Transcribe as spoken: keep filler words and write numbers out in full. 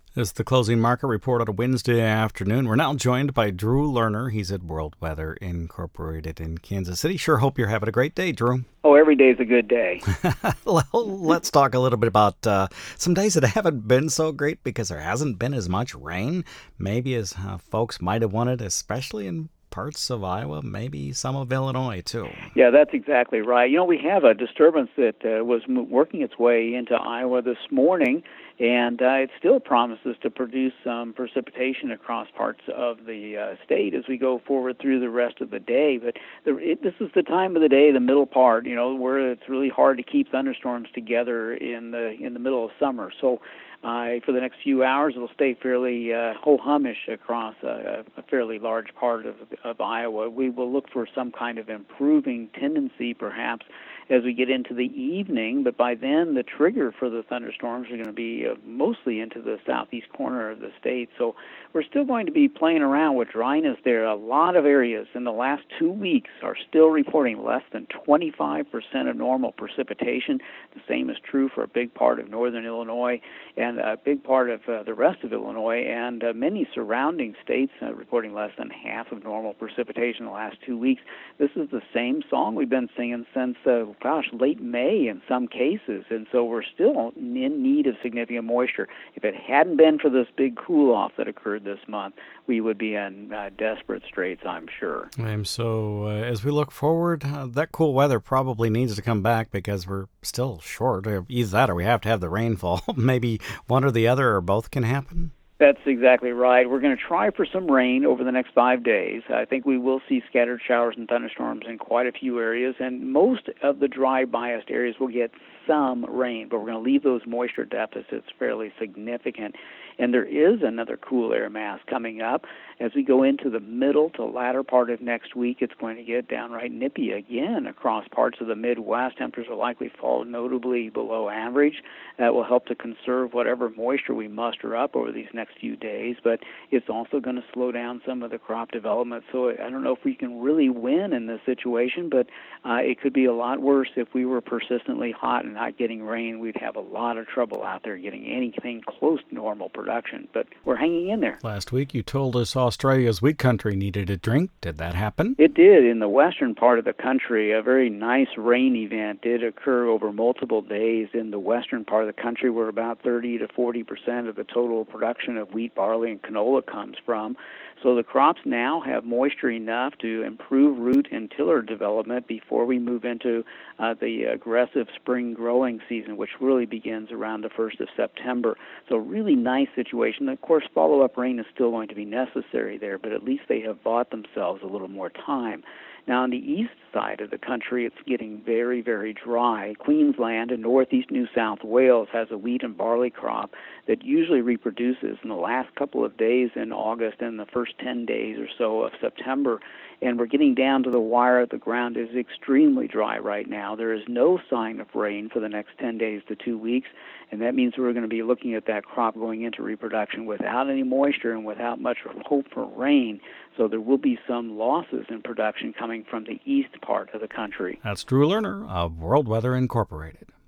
This is the closing market report on a Wednesday afternoon. We're now joined by Drew Lerner. He's at World Weather Incorporated in Kansas City. Sure hope you're having a great day, Drew. Oh, every day's a good day. Well, let's talk a little bit about uh, some days that haven't been so great because there hasn't been as much rain, maybe as uh, folks might have wanted, especially in parts of Iowa, maybe some of Illinois, too. Yeah, that's exactly right. You know, we have a disturbance that uh, was working its way into Iowa this morning, and uh, it still promises to produce some precipitation across parts of the uh, state as we go forward through the rest of the day. But the, it, this is the time of the day, the middle part, you know, where it's really hard to keep thunderstorms together in the in the middle of summer. So Uh, for the next few hours, it'll stay fairly uh, ho-humish across a, a fairly large part of, of Iowa. We will look for some kind of improving tendency, perhaps, as we get into the evening, but by then the trigger for the thunderstorms are going to be uh, mostly into the southeast corner of the state. So we're still going to be playing around with dryness there. A lot of areas in the last two weeks are still reporting less than twenty-five percent of normal precipitation. The same is true for a big part of northern Illinois and a big part of uh, the rest of Illinois, and uh, many surrounding states uh, reporting less than half of normal precipitation in the last two weeks. This is the same song we've been singing since, uh, gosh, late May in some cases, and so we're still in need of significant moisture. If it hadn't been for this big cool-off that occurred this month, we would be in uh, desperate straits, I'm sure. And so uh, as we look forward, uh, that cool weather probably needs to come back because we're still short. Either that or we have to have the rainfall. Maybe one or the other or both can happen? That's exactly right. We're going to try for some rain over the next five days. I think we will see scattered showers and thunderstorms in quite a few areas, and most of the dry biased areas will get some rain, but we're going to leave those moisture deficits fairly significant. And there is another cool air mass coming up. As we go into the middle to latter part of next week, it's going to get downright nippy again across parts of the Midwest. Temperatures will likely fall notably below average. That will help to conserve whatever moisture we muster up over these next few days, but it's also going to slow down some of the crop development. So I don't know if we can really win in this situation, but uh, it could be a lot worse if we were persistently hot and not getting rain. We'd have a lot of trouble out there getting anything close to normal production, but we're hanging in there. Last week you told us Australia's wheat country needed a drink. Did that happen? It did. In the western part of the country, a very nice rain event did occur over multiple days in the western part of the country, where about thirty to forty percent of the total production of wheat, barley, and canola comes from. So the crops now have moisture enough to improve root and tiller development before we move into uh, the aggressive spring growing season, which really begins around the first of September. So really nice situation. Of course, follow-up rain is still going to be necessary there, but at least they have bought themselves a little more time. Now, on the east side of the country, it's getting very, very dry. Queensland and northeast New South Wales has a wheat and barley crop that usually reproduces in the last couple of days in August and the first ten days or so of September. And we're getting down to the wire. The ground is extremely dry right now. There is no sign of rain for the next ten days to two weeks, and that means we're going to be looking at that crop going into reproduction without any moisture and without much hope for rain. So there will be some losses in production coming from the east part of the country. That's Drew Lerner of World Weather Incorporated.